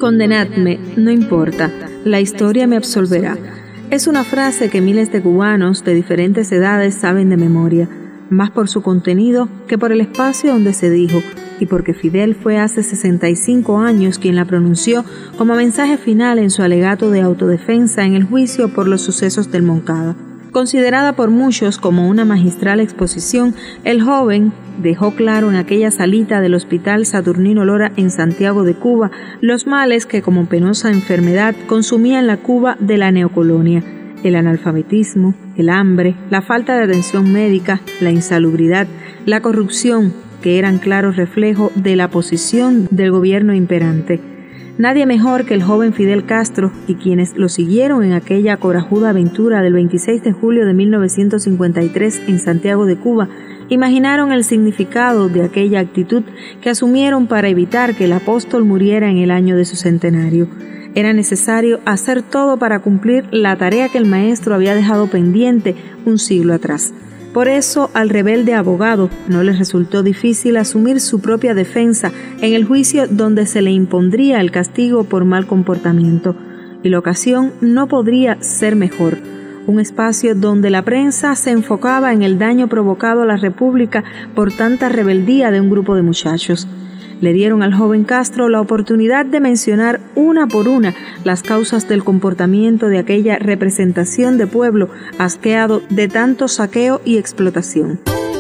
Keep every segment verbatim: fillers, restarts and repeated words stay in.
Condenadme, no importa, la historia me absolverá. Es una frase que miles de cubanos de diferentes edades saben de memoria, más por su contenido que por el espacio donde se dijo, y porque Fidel fue hace sesenta y cinco años quien la pronunció como mensaje final en su alegato de autodefensa en el juicio por los sucesos del Moncada. Considerada por muchos como una magistral exposición, el joven dejó claro en aquella salita del Hospital Saturnino Lora en Santiago de Cuba los males que como penosa enfermedad consumían la Cuba de la neocolonia: el analfabetismo, el hambre, la falta de atención médica, la insalubridad, la corrupción, que eran claros reflejo de la posición del gobierno imperante. Nadie mejor que el joven Fidel Castro y quienes lo siguieron en aquella corajuda aventura del veintiséis de julio de mil novecientos cincuenta y tres en Santiago de Cuba imaginaron el significado de aquella actitud que asumieron para evitar que el apóstol muriera en el año de su centenario. Era necesario hacer todo para cumplir la tarea que el maestro había dejado pendiente un siglo atrás. Por eso, al rebelde abogado no le resultó difícil asumir su propia defensa en el juicio donde se le impondría el castigo por mal comportamiento. Y la ocasión no podría ser mejor. Un espacio donde la prensa se enfocaba en el daño provocado a la República por tanta rebeldía de un grupo de muchachos. Le dieron al joven Castro la oportunidad de mencionar una por una las causas del comportamiento de aquella representación de pueblo asqueado de tanto saqueo y explotación.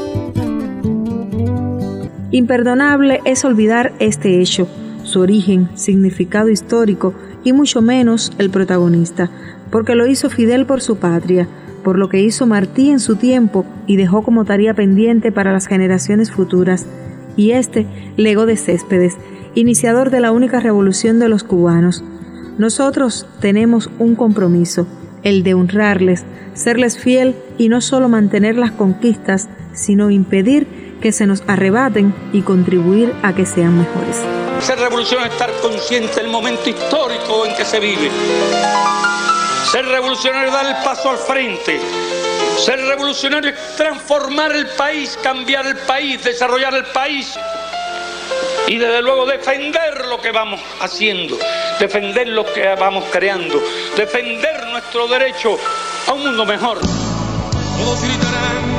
Imperdonable es olvidar este hecho, su origen, significado histórico y mucho menos el protagonista, porque lo hizo Fidel por su patria, por lo que hizo Martí en su tiempo y dejó como tarea pendiente para las generaciones futuras. Y este legó de Céspedes, iniciador de la única revolución de los cubanos. Nosotros tenemos un compromiso, el de honrarles, serles fiel y no solo mantener las conquistas, sino impedir que se nos arrebaten y contribuir a que sean mejores. Ser revolucionario es estar consciente del momento histórico en que se vive. Ser revolucionario es dar el paso al frente. Ser revolucionario es transformar el país, cambiar el país, desarrollar el país y desde luego defender lo que vamos haciendo, defender lo que vamos creando, defender nuestro derecho a un mundo mejor. Todos gritarán